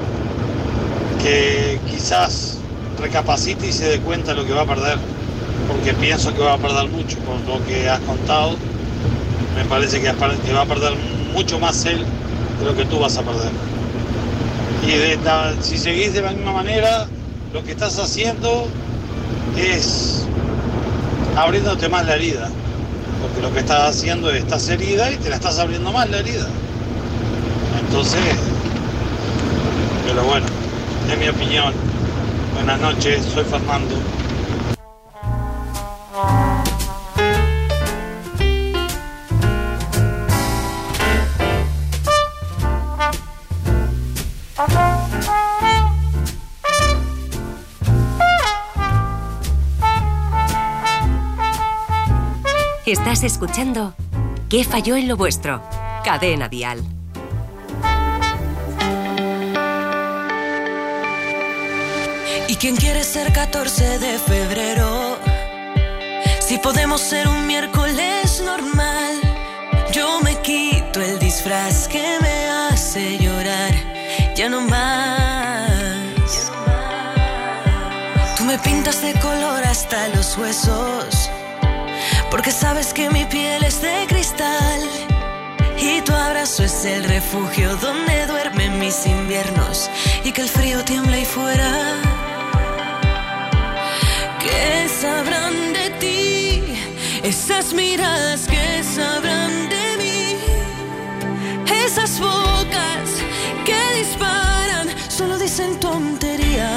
que quizás recapacite y se dé cuenta de lo que va a perder, porque pienso que va a perder mucho por lo que has contado. Me parece que va a perder mucho más él de lo que tú vas a perder. Y si seguís de la misma manera, lo que estás haciendo es abriéndote más la herida, porque lo que estás haciendo es, estás herida y te la estás abriendo más la herida. Entonces, pero bueno, es mi opinión. Buenas noches, soy Fernando. Estás escuchando ¿Qué falló en lo vuestro? Cadena Dial. ¿Y quién quiere ser 14 de febrero? Si podemos ser un miércoles normal. Yo me quito el disfraz que me hace llorar. Ya no más. Tú me pintas de color hasta los huesos, porque sabes que mi piel es de cristal y tu abrazo es el refugio donde duermen mis inviernos y que el frío tiembla ahí fuera. ¿Qué sabrán de ti? Esas miradas que sabrán de mí, esas bocas que disparan solo dicen tonterías.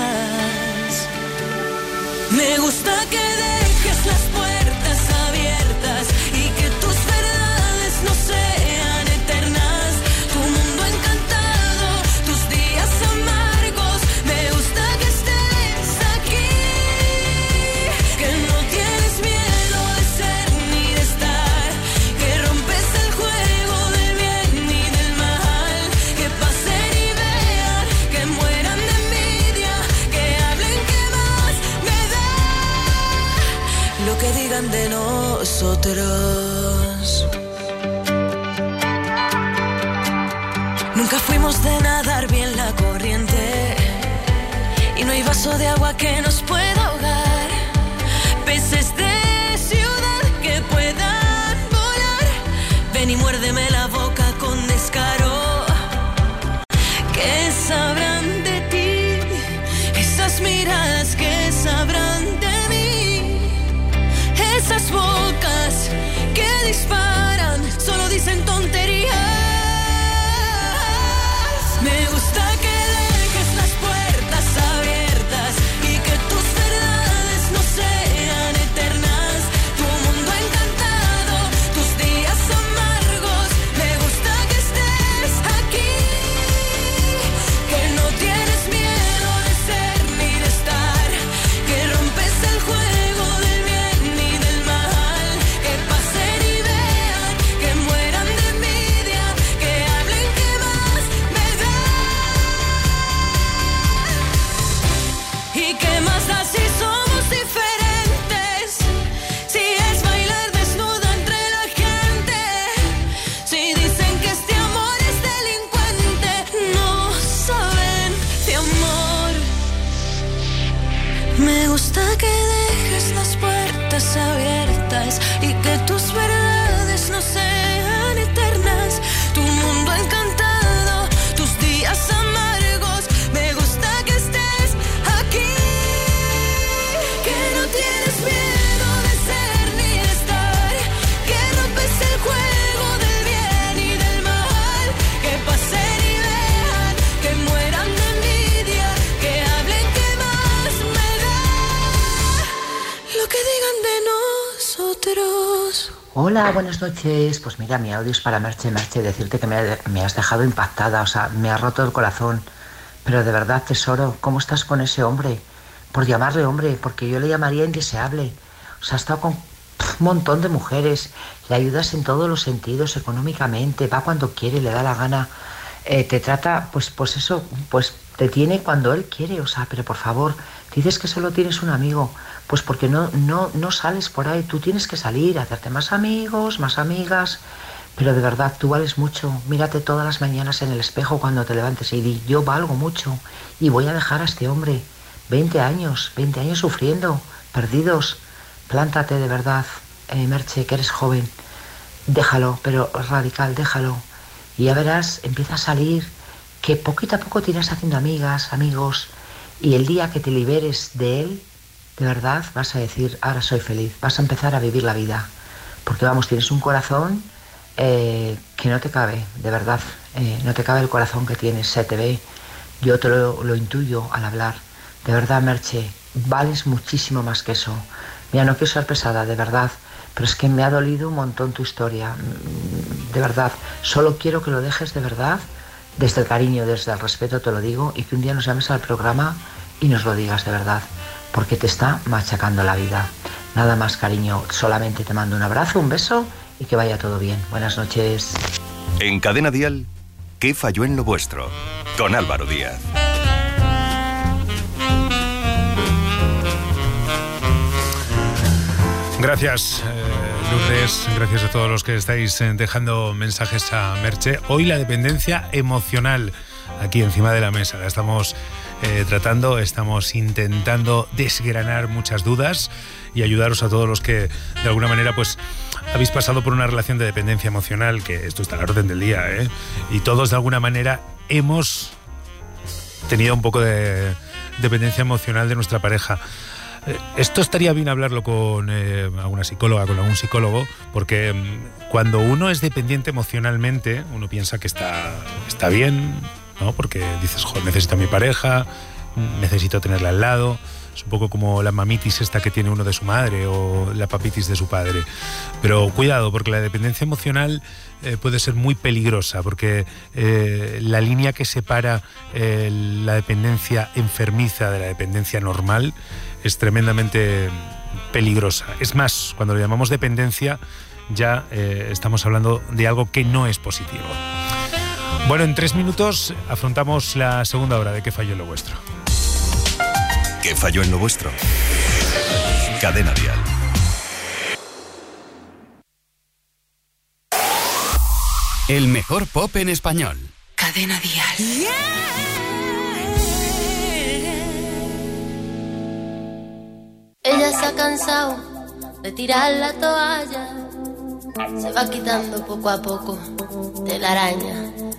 Me gusta que dejes las puertas abiertas y que tus verdades no sean eternas. Tu mundo encantado, tus días amargos. Me gusta que estés aquí, que no tienes miedo de ser ni de estar, que rompes el juego del bien y del mal. Que pasen y vean, que mueran de envidia, que hablen que más me da lo que digan de nosotros. Nunca fuimos de nadar bien la corriente y no hay vaso de agua que nos pueda ahogar. Peces de ciudad que puedan volar, venimos Hola, buenas noches. Pues mira, mi audio es para Merche, decirte que me has dejado impactada, o sea, me ha roto el corazón. Pero de verdad, tesoro, ¿cómo estás con ese hombre? Por llamarle hombre, porque yo le llamaría indeseable. O sea, ha estado con un montón de mujeres, le ayudas en todos los sentidos, económicamente, va cuando quiere, le da la gana, te trata, pues eso, pues te tiene cuando él quiere, o sea, pero por favor, dices que solo tienes un amigo, pues porque no sales por ahí, tú tienes que salir, hacerte más amigos, más amigas, pero de verdad, tú vales mucho, mírate todas las mañanas en el espejo cuando te levantes y di, yo valgo mucho y voy a dejar a este hombre, 20 años sufriendo, perdidos, plántate de verdad, Merche, que eres joven, déjalo, pero radical, déjalo, y ya verás, empieza a salir, que poquito a poco te irás haciendo amigas, amigos, y el día que te liberes de él, de verdad vas a decir, ahora soy feliz, vas a empezar a vivir la vida, porque vamos, tienes un corazón que no te cabe, de verdad, no te cabe el corazón que tienes, se te ve, yo te lo intuyo al hablar, de verdad, Merche, vales muchísimo más que eso. Mira, no quiero ser pesada, de verdad, pero es que me ha dolido un montón tu historia, de verdad, solo quiero que lo dejes de verdad, desde el cariño, desde el respeto te lo digo, y que un día nos llames al programa y nos lo digas de verdad, porque te está machacando la vida. Nada más, cariño, solamente te mando un abrazo, un beso y que vaya todo bien. Buenas noches. En Cadena Dial, ¿qué falló en lo vuestro? Con Álvaro Díaz. Gracias, Lourdes, gracias a todos los que estáis dejando mensajes a Merche. Hoy la dependencia emocional aquí encima de la mesa. La estamos tratando, estamos intentando desgranar muchas dudas y ayudaros a todos los que de alguna manera pues habéis pasado por una relación de dependencia emocional, que esto está a la orden del día, y todos de alguna manera hemos tenido un poco de dependencia emocional de nuestra pareja. Esto estaría bien hablarlo con alguna psicóloga, con algún psicólogo, porque cuando uno es dependiente emocionalmente, uno piensa que está bien, ¿no? Porque dices, joder, necesito a mi pareja, necesito tenerla al lado. Es un poco como la mamitis esta que tiene uno de su madre o la papitis de su padre. Pero cuidado, porque la dependencia emocional puede ser muy peligrosa, porque la línea que separa la dependencia enfermiza de la dependencia normal es tremendamente peligrosa. Es más, cuando lo llamamos dependencia, ya estamos hablando de algo que no es positivo. Bueno, en 3 minutos afrontamos la segunda hora de ¿Qué falló en lo vuestro? ¿Qué falló en lo vuestro? Cadena Dial. El mejor pop en español. Cadena Dial. Ella se ha cansado de tirar la toalla, se va quitando poco a poco de la araña.